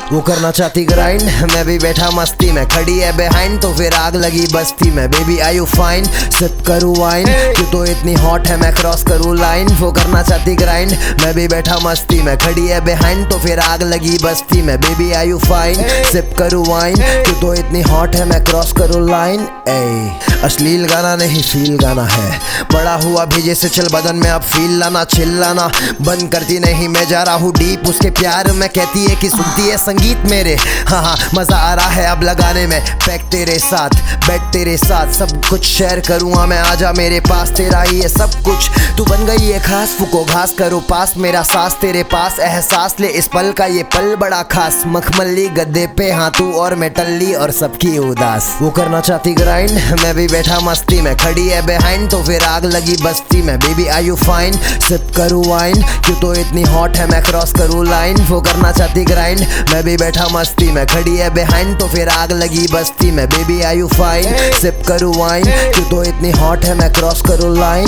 वो करना चाहती ग्राइंड, मैं भी बैठा मस्ती में, खड़ी है बिहाइंड तो फिर आग लगी बस्ती में। Baby are you fine, sip करूँ वाइन, तू तो इतनी हॉट है मैं क्रॉस करूँ लाइन। वो करना चाहती ग्राइंड, मैं भी बैठा मस्ती में, खड़ी है बिहाइंड तो फिर आग लगी बस्ती में। Baby are you fine, sip करूँ वाइन, तू तो इतनी हॉट है मैं क्रॉस करूँ लाइन। अश्लील गाना नहीं फील गाना है, बड़ा हुआ भेजे से चल बदन में अब फील लाना, चिल्लाना बंद करती नहीं, मैं जा रहा हूँ डीप उसके प्यार में। कहती है कि सुनती है संगीत मेरे, हाँ मजा आ रहा है अब लगाने में। पैक तेरे साथ, बेड तेरे साथ, सब कुछ शेयर करूँगा मैं, आजा मेरे पास, तेरा ही है सब कुछ। तू बन गई है खास, फूको घास करो पास, मेरा सांस तेरे पास, एहसास ले इस पल का, ये पल बड़ा खास। मखमली गद्दे पे हाँ तू और मैं टल्ली और सबकी उदास। वो करना चाहती ग्राइंड, मैं भी बैठा मस्ती में, खड़ी है बिहाइंड तो फिर आग लगी बस्ती में। Baby are you fine, sip करूँ वाइन, क्यों तो इतनी हॉट है मैं क्रॉस करूँ लाइन। वो करना चाहती ग्राइंड, मैं भी बैठा मस्ती में, खड़ी है बिहाइंड तो फिर आग लगी बस्ती में। Baby are you fine, sip करूँ वाइन, क्यों तो इतनी हॉट है मैं क्रॉस करूँ लाइन।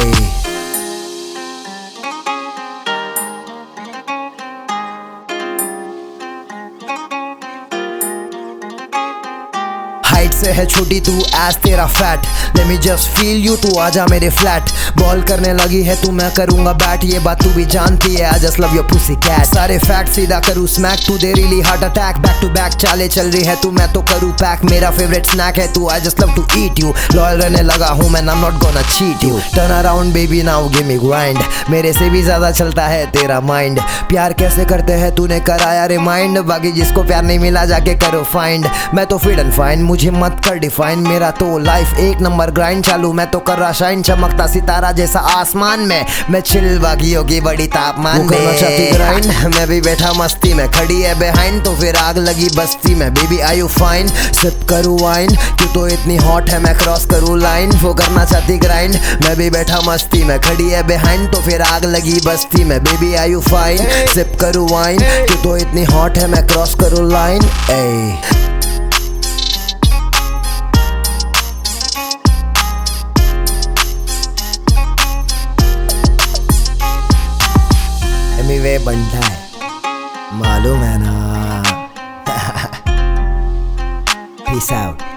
हाइट से है छोटी तू एज तेरा fat, let me just feel you, तू आजा मेरे फ्लैट। बॉल करने लगी है तू, मैं करूंगा बैट, ये बात तू भी जानती है, I just love your pussy cat. सारे फैक्ट सीधा करूँ स्मैक, तू दे really heart attack. Back to back चाले चल रही है तू, मैं तो करूँ पैक, मेरा फेवरेट स्नैक है तू, I just love to eat you. Loyal रहने लगा हूँ मैं, I am not gonna cheat you. Turn around baby now give me grind, मेरे से भी ज्यादा चलता है तेरा माइंड। प्यार कैसे करते हैं तूने कराया रिमाइंड, बाकी जिसको प्यार नहीं मिला जाके करो फाइंड। मैं तो फिट एंड फाइन, मुझे मत कर डिफाइन, मेरा तो लाइफ एक नंबर ग्राइंड चालू, मैं तो कर रहा शाइन, चमकता सितारा जैसा आसमान में, मैं चिल बाकी होगी बड़ी तापमान में। करना चाहती ग्राइंड, मैं भी बैठा मस्ती में, खड़ी है बिहाइंड तो फिर आग लगी बस्ती में। Baby are you fine, sip करूँ वाइन, क्यों तो इतनी हॉट है मैं क्रॉस करूँ लाइन। वो करना चाहती ग्राइंड, मैं भी बैठा मस्ती में, खड़ी है बिहाइंड तो फिर आग लगी बस्ती में। Baby are you fine, sip करूँ वाइन, क्यों तो इतनी हॉट है मैं क्रॉस करूँ लाइन। वे बंटा है मालूम है ना। Peace out.